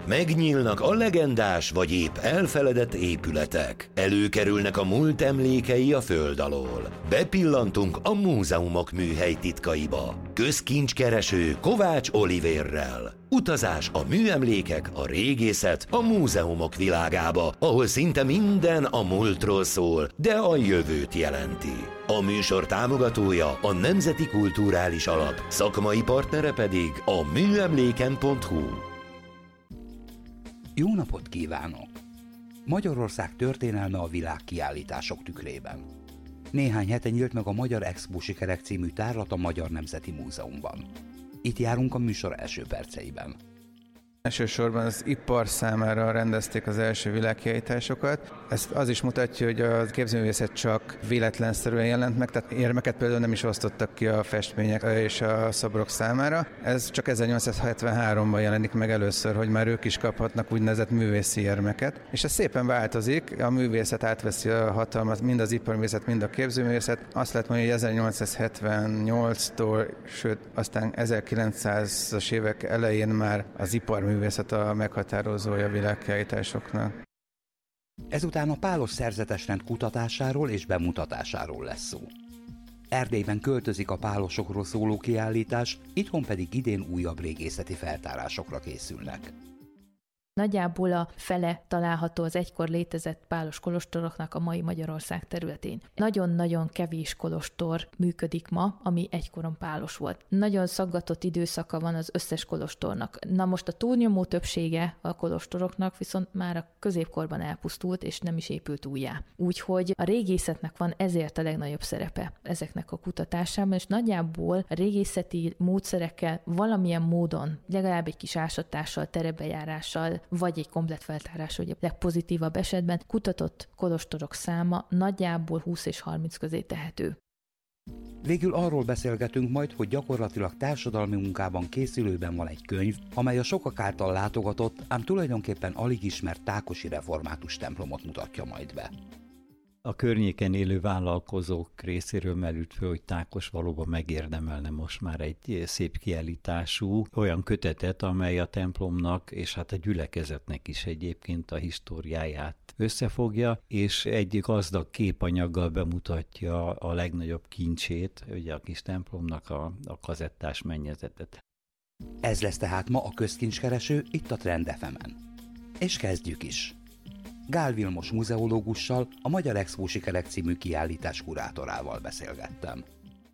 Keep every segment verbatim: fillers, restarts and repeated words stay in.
Megnyílnak a legendás vagy épp elfeledett épületek. Előkerülnek a múlt emlékei a föld alól. Bepillantunk a múzeumok műhely titkaiba. Közkincskereső Kovács Olivérrel. Utazás a műemlékek, a régészet, a múzeumok világába, ahol szinte minden a múltról szól, de a jövőt jelenti. A műsor támogatója a Nemzeti Kulturális Alap, szakmai partnere pedig a műemléken pont hu. Jó napot kívánok! Magyarország történelme a világkiállítások tükrében. Néhány hete nyílt meg a Magyar Expo Sikerek című tárlat a Magyar Nemzeti Múzeumban. Itt járunk a műsor első perceiben. Elsősorban az ipar számára rendezték az első világkiállításokat. Ez az is mutatja, hogy a képzőművészet csak véletlenszerűen jelent meg, tehát érmeket például nem is osztottak ki a festmények és a szobrok számára. Ez csak ezernyolcszázhetvenháromban jelenik meg először, hogy már ők is kaphatnak úgynevezett művészi érmeket. És ez szépen változik, a művészet átveszi a hatalmat, mind az iparművészet, mind a képzőművészet. Azt lehet mondani, hogy ezernyolcszázhetvennyolctól, sőt aztán ezerkilencszázas évek elején már az ipar művészet a meghatározója világkiállításoknak. Ezután a pálos szerzetesrend kutatásáról és bemutatásáról lesz szó. Erdélyben költözik a pálosokról szóló kiállítás, itthon pedig idén újabb régészeti feltárásokra készülnek. Nagyjából a fele található az egykor létezett pálos kolostoroknak a mai Magyarország területén. Nagyon-nagyon kevés kolostor működik ma, ami egykoron pálos volt. Nagyon szaggatott időszaka van az összes kolostornak. Na most a túlnyomó többsége a kolostoroknak viszont már a középkorban elpusztult, és nem is épült újjá. Úgyhogy a régészetnek van ezért a legnagyobb szerepe ezeknek a kutatásában, és nagyjából a régészeti módszerekkel valamilyen módon, legalább egy kis ásatással, terebejárással, vagy egy komplett feltárás, hogy a legpozitívabb esetben kutatott kolostorok száma nagyjából húsz és harminc közé tehető. Végül arról beszélgetünk majd, hogy gyakorlatilag társadalmi munkában készülőben van egy könyv, amely a sokak által látogatott, ám tulajdonképpen alig ismert tákosi református templomot mutatja majd be. A környéken élő vállalkozók részéről merült föl, hogy Tákos valóban megérdemelne most már egy szép kiállítású olyan kötetet, amely a templomnak és hát a gyülekezetnek is egyébként a históriáját összefogja, és egy gazdag képanyaggal bemutatja a legnagyobb kincsét, ugye a kis templomnak a, a kazettás mennyezetet. Ez lesz tehát ma a közkincskereső itt a Trend ef emen. És kezdjük is. Gál Vilmos muzeológussal, a Magyar Expo Sikerek című kiállítás kurátorával beszélgettem.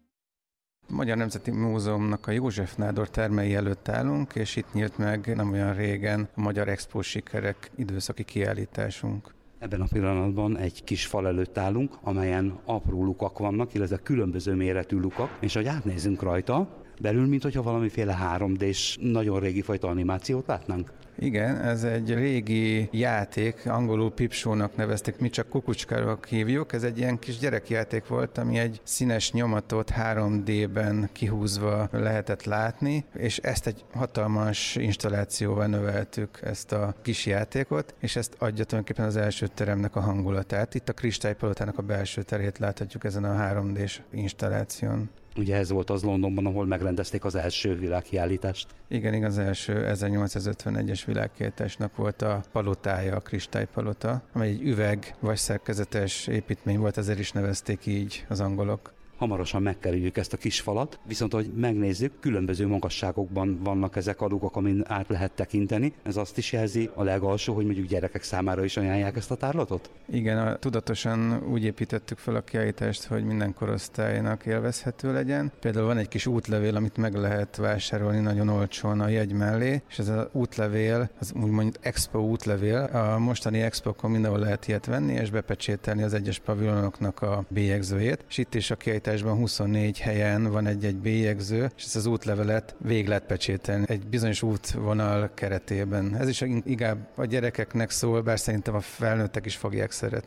A Magyar Nemzeti Múzeumnak a József Nádor termei előtt állunk, és itt nyílt meg nem olyan régen a Magyar Expo Sikerek időszaki kiállításunk. Ebben a pillanatban egy kis fal előtt állunk, amelyen apró lukak vannak, illetve különböző méretű lukak, és ahogy átnézünk rajta, belül, mintha valamiféle három dés, nagyon régi fajta animációt látnánk. Igen, ez egy régi játék, angolul pipsónak nevezték, mi csak kukucskáról hívjuk. Ez egy ilyen kis gyerekjáték volt, ami egy színes nyomatot három dében kihúzva lehetett látni, és ezt egy hatalmas installációval növeltük, ezt a kis játékot, és ezt adja tulajdonképpen az első teremnek a hangulatát. Itt a Kristálypalotának a belső terét láthatjuk ezen a három dés installáción. Ugye ez volt az Londonban, ahol megrendezték az első világkiállítást. Igen, igen, az első ezernyolcszázötvenegyes világkiállításnak volt a palotája, a Kristálypalota, amely egy üveg vagy szerkezetes építmény volt, ezért is nevezték így az angolok. Hamarosan megkerüljük ezt a kis falat, viszont hogy megnézzük, különböző magasságokban vannak ezek a lukak, amin át lehet tekinteni. Ez azt is jelzi a legalsó, hogy mondjuk gyerekek számára is ajánlják ezt a tárlatot? Igen, a, tudatosan úgy építettük fel a kiállítást, hogy minden korosztálynak élvezhető legyen. Például van egy kis útlevél, amit meg lehet vásárolni nagyon olcsón a jegy mellé, és ez az útlevél, az úgymond Expo útlevél, a mostani expokon mindenhol lehet ilyet venni, és bepecsételni az egyes pavilonoknak a bélyegzőjét, és itt is a kiállításban huszonnégy helyen van egy-egy bélyegző, és ezt az útlevelet végig lehet pecsételni egy bizonyos útvonal keretében. Ez is inkább a gyerekeknek szól, bár szerintem a felnőttek is fogják szeretni.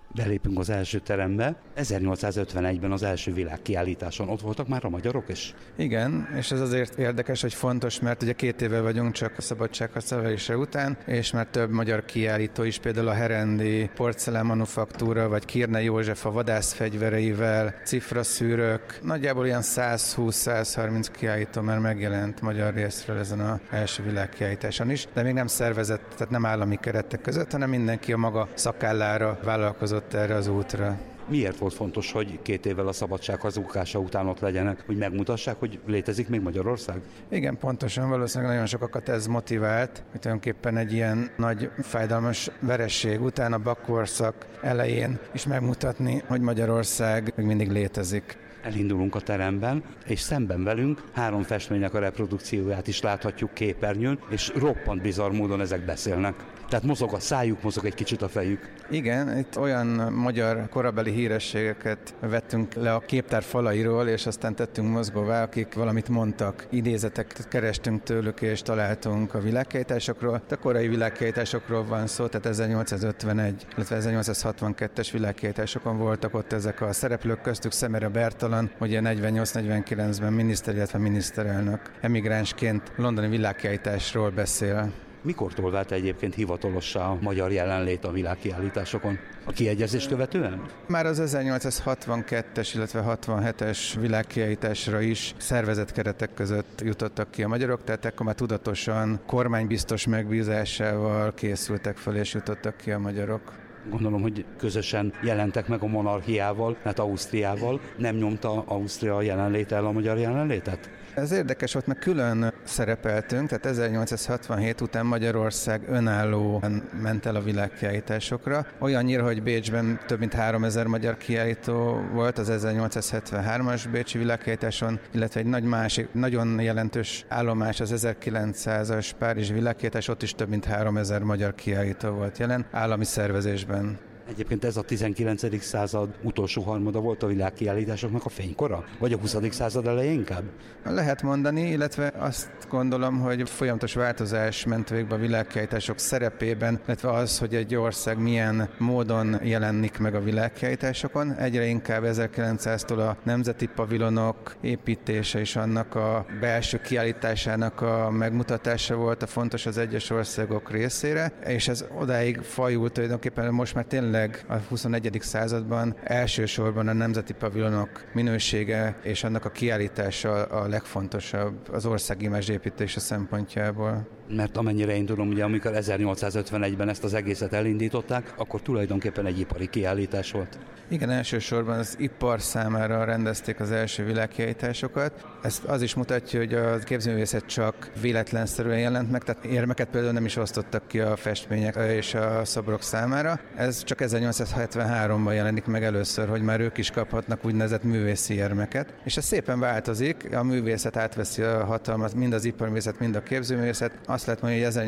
Belépünk az első terembe. ezernyolcszázötvenegyben az első világkiállításon ott voltak már a magyarok is? Igen, és ez azért érdekes, hogy fontos, mert ugye két éve vagyunk csak a szabadságharc leverése után, és már több magyar kiállító is, például a Herendi porcelán manufaktúra, vagy Kirne József a vadászfegyvereivel, cifraszűrök. Nagyjából ilyen százhúsz-százharminc kiállító már megjelent magyar részről ezen az első világkiállításon is, de még nem szervezett, tehát nem állami keretek között, hanem mindenki a maga szakállára vállalkozott erre az útra. Miért volt fontos, hogy két évvel a szabadságharc bukása után ott legyenek, hogy megmutassák, hogy létezik még Magyarország? Igen, pontosan, valószínűleg nagyon sokakat ez motivált, hogy tulajdonképpen egy ilyen nagy fájdalmas veresség után a bakkorszak elején is megmutatni, hogy Magyarország még mindig létezik. Elindulunk a teremben, és szemben velünk három festménynek a reprodukcióját is láthatjuk képernyőn, és roppant bizarr módon ezek beszélnek. Tehát mozog a szájuk, mozog egy kicsit a fejük. Igen, itt olyan magyar korabeli hírességeket vettünk le a képtár falairól, és aztán tettünk mozgóvá, akik valamit mondtak. Idézeteket kerestünk tőlük, és találtunk a világkiállításokról. A korai világkiállításokról van szó, tehát ezernyolcszázötvenegy, illetve ezernyolcszázhatvankettes világkiállításokon voltak ott ezek a szereplők, köztük Szemere Bertalan, ugye negyvennyolc-negyvenkilencben miniszter, illetve miniszterelnök emigránsként londoni világkiállításról beszél. Mikortól vált egyébként hivatalossá a magyar jelenlét a világkiállításokon? A kiegyezést követően? Már az ezernyolcszázhatvankettes, illetve hatvanhetes világkiállításra is szervezett keretek között jutottak ki a magyarok, tehát akkor már tudatosan kormánybiztos megbízásával készültek fel és jutottak ki a magyarok. Gondolom, hogy közösen jelentek meg a monarchiával, hát Ausztriával. Nem nyomta Ausztria jelenléte el a magyar jelenlétet? Ez érdekes volt, mert külön szerepeltünk, tehát ezernyolcszázhatvanhét után Magyarország önállóan ment el a világkiállításokra. Olyannyira, hogy Bécsben több mint háromezer magyar kiállító volt az ezernyolcszázhetvenhármas bécsi világkiállításon, illetve egy nagy másik, nagyon jelentős állomás az ezerkilencszázas párizsi világkiállítás, ott is több mint háromezer magyar kiállító volt jelen állami szervezésben. Egyébként ez a tizenkilencedik század utolsó harmada volt a világkiállításoknak a fénykora? Vagy a huszadik század eleje inkább? Lehet mondani, illetve azt gondolom, hogy folyamatos változás ment végbe a világkiállítások szerepében, illetve az, hogy egy ország milyen módon jelenik meg a világkiállításokon. Egyre inkább ezerkilencszáztól a nemzeti pavilonok építése és annak a belső kiállításának a megmutatása volt a fontos az egyes országok részére, és ez odáig fajult tulajdonképpen most már tényleg a huszonegyedik században elsősorban a nemzeti pavilonok minősége és annak a kiállítása a legfontosabb az ország imázsépítése szempontjából. Mert amennyire én tudom, ugye amikor ezernyolcszázötvenegyben ezt az egészet elindították, akkor tulajdonképpen egy ipari kiállítás volt. Igen, elsősorban az ipar számára rendezték az első világkiállításokat. Ez az is mutatja, hogy a képzőművészet csak véletlenszerűen jelent meg, tehát érmeket például nem is osztottak ki a festmények és a szobrok számára. Ez csak ezernyolcszázhetvenháromban jelenik meg először, hogy már ők is kaphatnak úgynevezett művészi érmeket. És ez szépen változik, a művészet átveszi a hatalmat, mind az iparművészet, mind a képzőművészet. Azt lehet mondani, hogy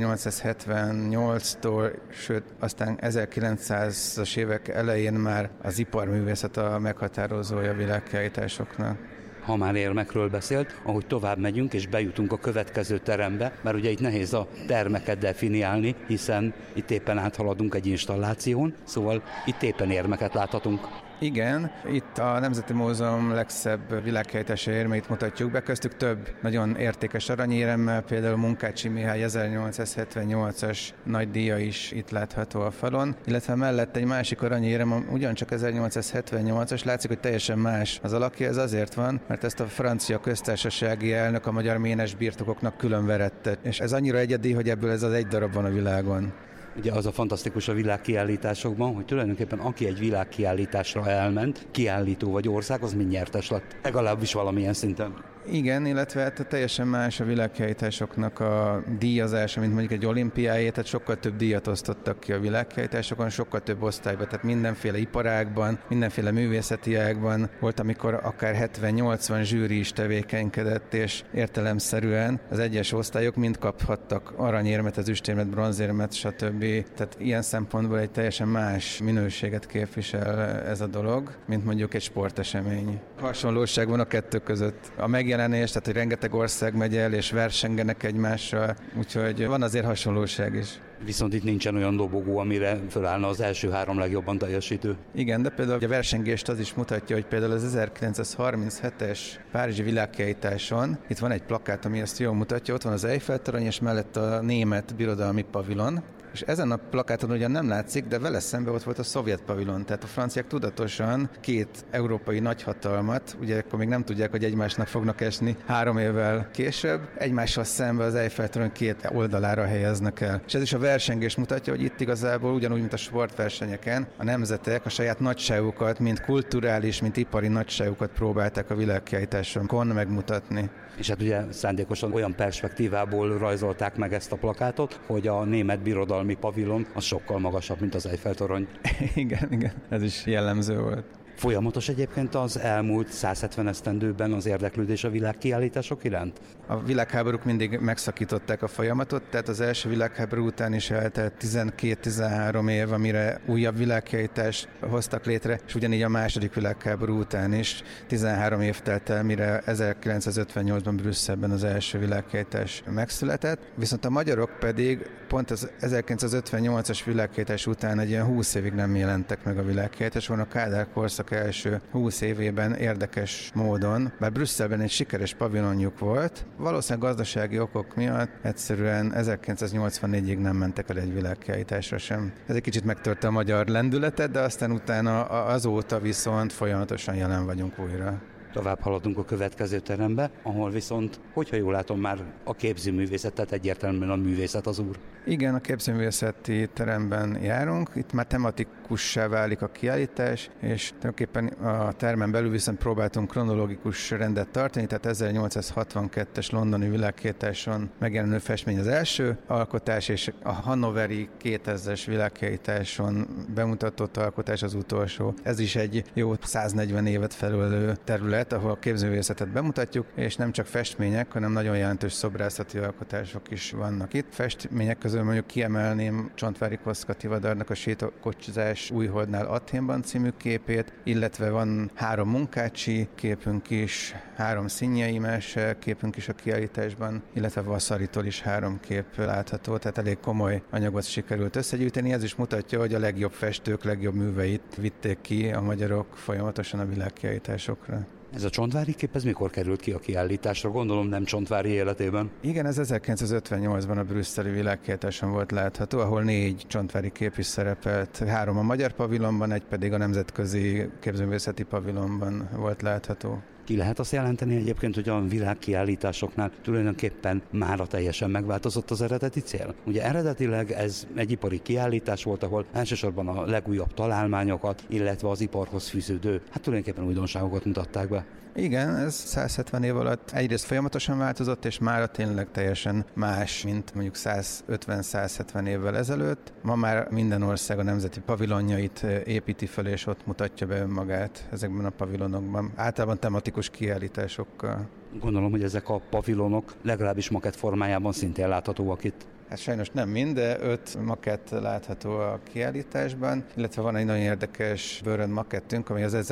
ezernyolcszázhetvennyolctól, sőt, aztán ezerkilencszázas évek elején már az iparművészet a meghatározója világkiállításoknak. Ha már érmekről beszélt, ahogy tovább megyünk és bejutunk a következő terembe, mert ugye itt nehéz a termeket definiálni, hiszen itt éppen áthaladunk egy installáción, szóval itt éppen érmeket láthatunk. Igen, itt a Nemzeti Múzeum legszebb világkiállítási érmeit mutatjuk be, köztük több nagyon értékes aranyéremmel, például Munkácsi Mihály ezernyolcszázhetvennyolcas nagy díja is itt látható a falon, illetve mellett egy másik aranyérem, ugyancsak ezernyolcszázhetvennyolcas, látszik, hogy teljesen más az alakja, ez azért van, mert ezt a francia köztársasági elnök a magyar ménes birtokoknak külön verette, és ez annyira egyedi, hogy ebből ez az egy darab van a világon. Ugye az a fantasztikus a világkiállításokban, hogy tulajdonképpen aki egy világkiállításra elment, kiállító vagy ország, az mind nyertes lett. Legalábbis valamilyen szinten. Igen, illetve hát teljesen más a világkiállításoknak a díjazása, mint mondjuk egy olimpiáé, tehát sokkal több díjat osztottak ki a világkiállításokon, sokkal több osztályban, tehát mindenféle iparágban, mindenféle művészeti ágban volt, amikor akár hetven-nyolcvan zsűri is tevékenykedett, és értelemszerűen az egyes osztályok mind kaphattak aranyérmet, ezüstérmet, bronzérmet, stb. Tehát ilyen szempontból egy teljesen más minőséget képvisel ez a dolog, mint mondjuk egy sportesemény. Hasonlóság van a kettő között. A meg megjelenés, tehát hogy rengeteg ország megy el, és versengenek egymással, úgyhogy van azért hasonlóság is. Viszont itt nincsen olyan dobogó, amire fölállna az első három legjobban teljesítő. Igen, de például a versengést az is mutatja, hogy például az ezerkilencszázharminchetes Párizsi világkiállításon itt van egy plakát, ami ezt jól mutatja, ott van az Eiffel-torony, és mellett a német birodalmi pavilon, és ezen a plakáton ugyan nem látszik, de vele szemben ott volt a szovjet pavilon, tehát a franciák tudatosan két európai nagyhatalmat, ugye akkor még nem tudják, hogy egymásnak fognak esni három évvel később, egymással szemben az Eiffel-torony két oldalára helyeznek el. És ez is a versengés mutatja, hogy itt igazából ugyanúgy, mint a sportversenyeken, a nemzetek a saját nagyságukat, mint kulturális, mint ipari nagyságukat próbálták a világkiállításon megmutatni. És hát ugye szándékosan olyan perspektívából rajzolták meg ezt a plakátot, hogy a német birodalmi pavilon az sokkal magasabb, mint az Eiffel-torony. Igen, igen, ez is jellemző volt. Folyamatos egyébként az elmúlt száz hetven esztendőben az érdeklődés a világkiállítások iránt? A világháborúk mindig megszakították a folyamatot, tehát az első világháború után is eltelt tizenkét-tizenhárom év, amire újabb világkiállítást hoztak létre, és ugyanígy a második világháború után is tizenhárom év telt el, mire ezerkilencszázötvennyolcban Brüsszelben az első világkiállítás megszületett, viszont a magyarok pedig pont az ezerkilencszázötvennyolcas világkiállítás után egy ilyen húsz évig nem jelentek meg a világkiállításon. A Kádár korszak első húsz évében érdekes módon, bár Brüsszelben egy sikeres pavilonjuk volt, valószínűleg gazdasági okok miatt egyszerűen ezerkilencszáznyolcvannégyig nem mentek el egy világkiállításra sem. Ez egy kicsit megtörte a magyar lendületet, de aztán utána azóta viszont folyamatosan jelen vagyunk újra. Tovább haladunk a következő terembe, ahol viszont, hogyha jól látom, már a képzőművészet, tehát egyértelműen a művészet az úr. Igen, a képzőművészeti teremben járunk, itt már tematikussá válik a kiállítás, és tulajdonképpen a termen belül viszont próbáltunk kronológikus rendet tartani, tehát ezernyolcszázhatvankettes londoni világkiállításon megjelenő festmény az első alkotás, és a hannoveri kétezres világkiállításon bemutatott alkotás az utolsó. Ez is egy jó száznegyven évet felülő terület, ahol a képzőművészetet bemutatjuk, és nem csak festmények, hanem nagyon jelentős szobrászati alkotások is vannak itt. Festmények közül mondjuk kiemelném Csontváry Kosztka Tivadarnak a Sétakocsizás Újholdnál Athénban című képét, illetve van három munkácsi képünk is, három Szinyei Mese képünk is a kiállításban, illetve Vaszaritól is három kép látható, tehát elég komoly anyagot sikerült összegyűjteni. Ez is mutatja, hogy a legjobb festők legjobb műveit vitték ki a magyarok folyamatosan a világkiállításokra. Ez a Csontváry kép, ez mikor került ki a kiállításra? Gondolom nem Csontváry életében. Igen, ez ezerkilencszázötvennyolcban a brüsszeli világkiállításon volt látható, ahol négy Csontváry kép is szerepelt. Három a magyar pavilonban, egy pedig a nemzetközi képzőművészeti pavilonban volt látható. Ki lehet azt jelenteni egyébként, hogy a világkiállításoknál tulajdonképpen mára teljesen megváltozott az eredeti cél? Ugye eredetileg ez egy ipari kiállítás volt, ahol elsősorban a legújabb találmányokat, illetve az iparhoz fűződő, hát tulajdonképpen újdonságokat mutatták be. Igen, ez száz hetven év alatt egyrészt folyamatosan változott, és mára tényleg teljesen más, mint mondjuk száz ötven-száz hetven évvel ezelőtt. Ma már minden ország a nemzeti pavilonjait építi fel, és ott mutatja be önmagát ezekben a pavilonokban. Általában tematikus kiállításokkal. Gondolom, hogy ezek a pavilonok legalábbis makett formájában szintén láthatóak itt. Hát sajnos nem mind, de öt makett látható a kiállításban, illetve van egy nagyon érdekes bőrönd makettünk, ami az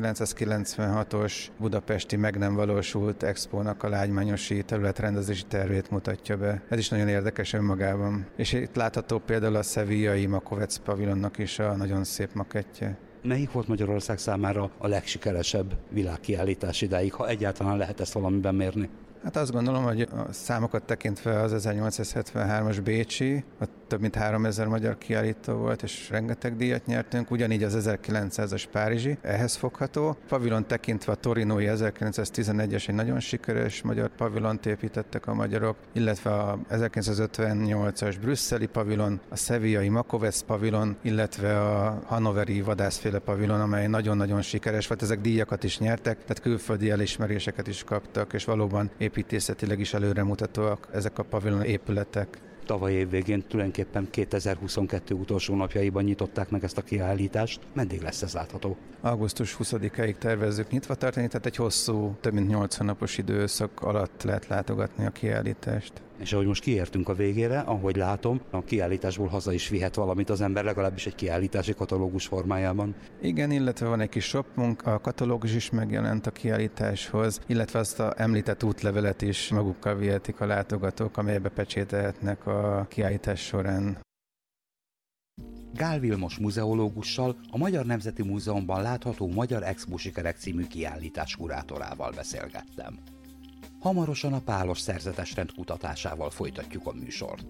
ezerkilencszázkilencvenhatos budapesti meg nem valósult expónak a lágymányosi területrendezési tervét mutatja be. Ez is nagyon érdekes önmagában. És itt látható például a szevillai Makovec pavilonnak is a nagyon szép makettje. Melyik volt Magyarország számára a legsikeresebb világkiállítás idáig, ha egyáltalán lehet ezt valamiben mérni? Hát azt gondolom, hogy a számokat tekintve az ezernyolcszázhetvenhármas bécsi, ott több mint háromezer magyar kiállító volt, és rengeteg díjat nyertünk, ugyanígy az ezerkilencszázas párizsi, ehhez fogható. Pavilon tekintve a torinói ezerkilencszáztizenegyes egy nagyon sikeres magyar pavilont építettek a magyarok, illetve a ezerkilencszázötvennyolcas brüsszeli pavilon, a szevillai Makovec pavilon, illetve a hannoveri vadászféle pavilon, amely nagyon-nagyon sikeres volt. Ezek díjakat is nyertek, tehát külföldi elismeréseket is kaptak, és valóban építészetileg is előremutatóak ezek a pavilon épületek. Tavaly év végén tulajdonképpen kétezer-huszonkettő utolsó napjaiban nyitották meg ezt a kiállítást. Meddig lesz ez látható? augusztus huszadikáig tervezzük nyitva tartani, tehát egy hosszú, több mint nyolc hónapos időszak alatt lehet látogatni a kiállítást. És ahogy most kiértünk a végére, ahogy látom, a kiállításból haza is vihet valamit az ember, legalábbis egy kiállítási katalógus formájában. Igen, illetve van egy kis shopunk, a katalógus is megjelent a kiállításhoz, illetve azt a említett útlevelet is magukkal vihetik a látogatók, amelybe pecsételhetnek a kiállítás során. Gál Vilmos muzeológussal, a Magyar Nemzeti Múzeumban látható Magyar Expo Sikerek című kiállítás kurátorával beszélgettem. Hamarosan a pálos szerzetesrend kutatásával folytatjuk a műsort.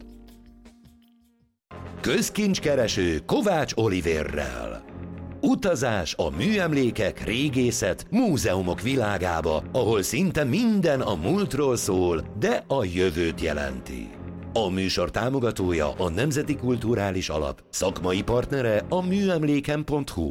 Közkincskereső Kovács Olivérrel. Utazás a műemlékek, régészet, múzeumok világába, ahol szinte minden a múltról szól, de a jövőt jelenti. A műsor támogatója a Nemzeti Kulturális Alap, szakmai partnere a műemléken pont hu.